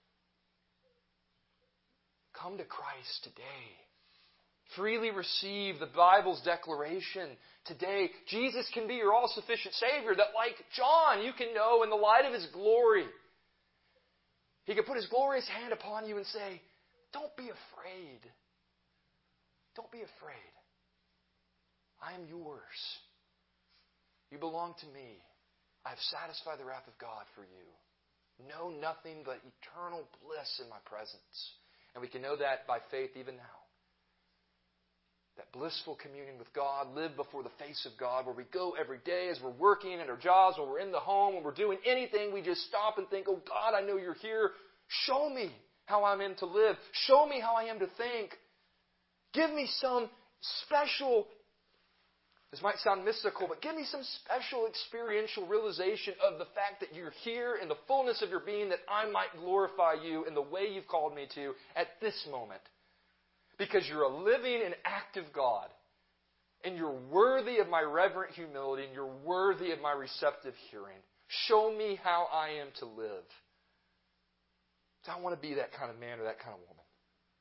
Come to Christ today. Freely receive the Bible's declaration today. Jesus can be your all-sufficient Savior, that like John, you can know in the light of His glory. He can put His glorious hand upon you and say, don't be afraid. Don't be afraid. I am yours. You belong to me. I have satisfied the wrath of God for you. Know nothing but eternal bliss in my presence. And we can know that by faith even now. That blissful communion with God, live before the face of God, where we go every day as we're working at our jobs, when we're in the home, when we're doing anything, we just stop and think, oh God, I know you're here. Show me how I'm in to live. Show me how I am to think. Give me some special, this might sound mystical, but give me some special experiential realization of the fact that you're here in the fullness of your being, that I might glorify you in the way you've called me to at this moment. Because you're a living and active God. And you're worthy of my reverent humility, and you're worthy of my receptive hearing. Show me how I am to live. So I want to be that kind of man or that kind of woman.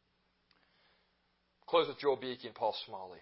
Close with Joel Beakey and Paul Smalley.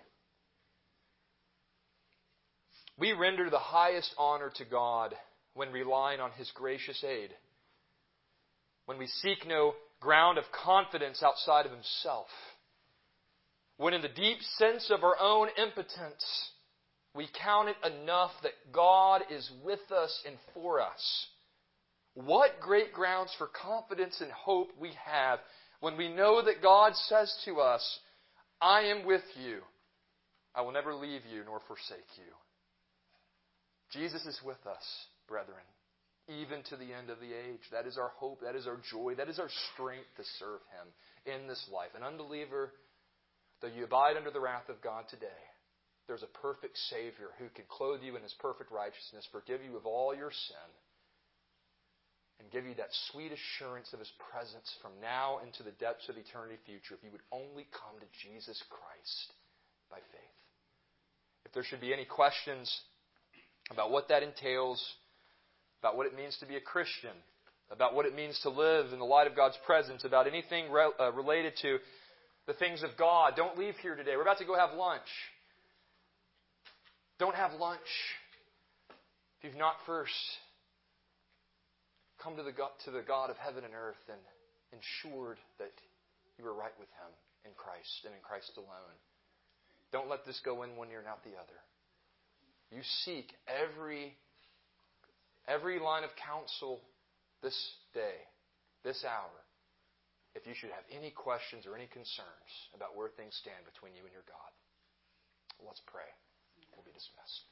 We render the highest honor to God when relying on His gracious aid. When we seek no ground of confidence outside of Himself. When in the deep sense of our own impotence, we count it enough that God is with us and for us. What great grounds for confidence and hope we have when we know that God says to us, I am with you. I will never leave you nor forsake you. Jesus is with us, brethren, even to the end of the age. That is our hope. That is our joy. That is our strength to serve Him in this life. An unbeliever, though you abide under the wrath of God today, there's a perfect Savior who can clothe you in His perfect righteousness, forgive you of all your sin, and give you that sweet assurance of His presence from now into the depths of eternity future if you would only come to Jesus Christ by faith. If there should be any questions about what that entails, about what it means to be a Christian, about what it means to live in the light of God's presence, about anything re- uh, related to the things of God, don't leave here today. We're about to go have lunch. Don't have lunch if you've not first come to the God, to the God of heaven and earth and ensured that you are right with Him in Christ and in Christ alone. Don't let this go in one ear and out the other. You seek every, every line of counsel this day, this hour, if you should have any questions or any concerns about where things stand between you and your God. Let's pray. We'll be dismissed.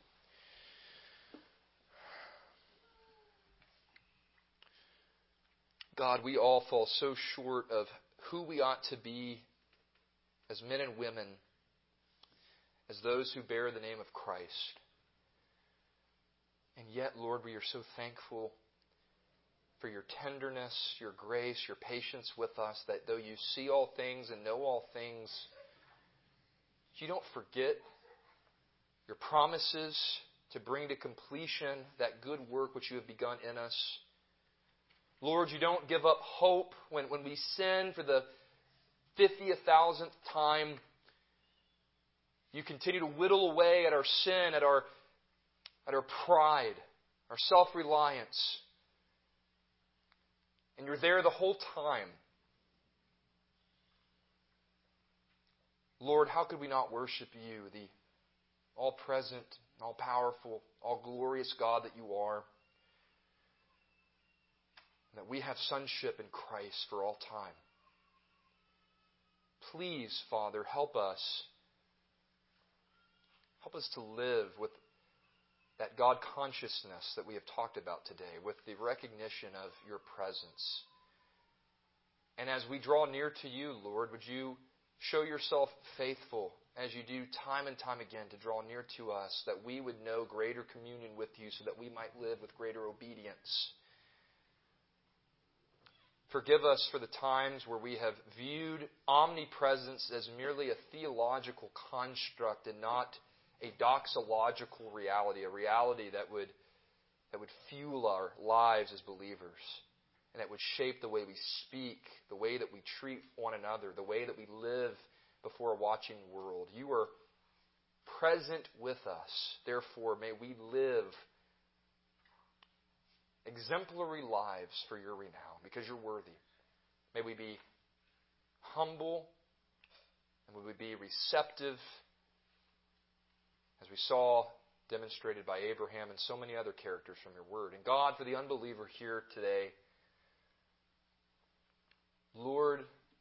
God, we all fall so short of who we ought to be as men and women, as those who bear the name of Christ. And yet, Lord, we are so thankful for your tenderness, your grace, your patience with us, that though you see all things and know all things, you don't forget your promises to bring to completion that good work which you have begun in us. Lord, you don't give up hope when, when we sin for the fiftieth thousandth time. You continue to whittle away at our sin, at our, at our pride, our self-reliance. And you're there the whole time. Lord, how could we not worship you, the all-present, all-powerful, all-glorious God that you are? And that we have sonship in Christ for all time. Please, Father, help us. Help us to live with that God consciousness that we have talked about today, with the recognition of your presence. And as we draw near to you, Lord, would you show yourself faithful as you do time and time again to draw near to us, that we would know greater communion with you so that we might live with greater obedience. Forgive us for the times where we have viewed omnipresence as merely a theological construct and not a doxological reality, a reality that would, that would fuel our lives as believers and that would shape the way we speak, the way that we treat one another, the way that we live before a watching world. You are present with us. Therefore, may we live exemplary lives for your renown, because you're worthy. May we be humble, and may we be receptive, as we saw demonstrated by Abraham and so many other characters from your word. And God, for the unbeliever here today, Lord,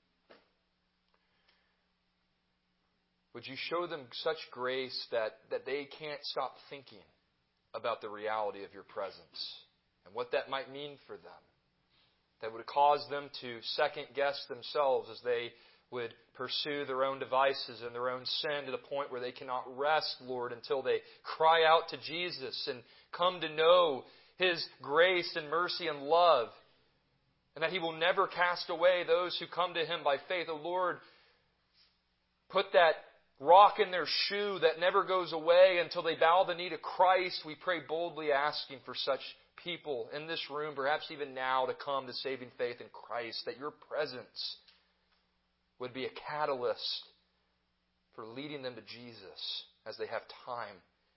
would you show them such grace that, that they can't stop thinking about the reality of your presence and what that might mean for them. That would cause them to second guess themselves as they would pursue their own devices and their own sin to the point where they cannot rest, Lord, until they cry out to Jesus and come to know His grace and mercy and love, and that He will never cast away those who come to Him by faith. Oh Lord, put that rock in their shoe that never goes away until they bow the knee to Christ. We pray boldly, asking for such people in this room, perhaps even now, to come to saving faith in Christ, that your presence would be a catalyst for leading them to Jesus as they have time.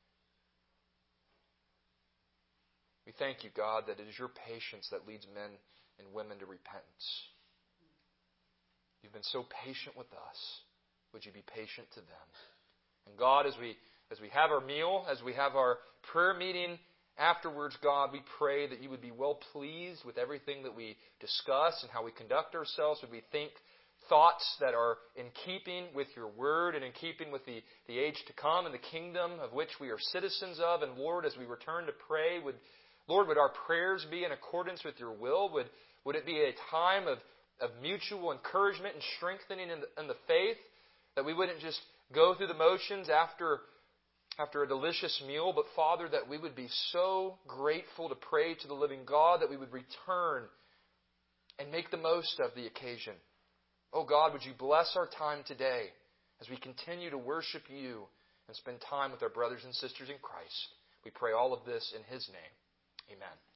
We thank you, God, that it is your patience that leads men and women to repentance. You've been so patient with us. Would you be patient to them? And God, as we as we have our meal, as we have our prayer meeting afterwards, God, we pray that you would be well pleased with everything that we discuss and how we conduct ourselves. Would we think thoughts that are in keeping with your word and in keeping with the, the age to come and the kingdom of which we are citizens of. And Lord, as we return to pray, would Lord, would our prayers be in accordance with your will? Would, would it be a time of, of mutual encouragement and strengthening in the, in the faith? That we wouldn't just go through the motions after, after a delicious meal, but Father, that we would be so grateful to pray to the living God that we would return and make the most of the occasion. Oh God, would you bless our time today as we continue to worship you and spend time with our brothers and sisters in Christ. We pray all of this in His name. Amen.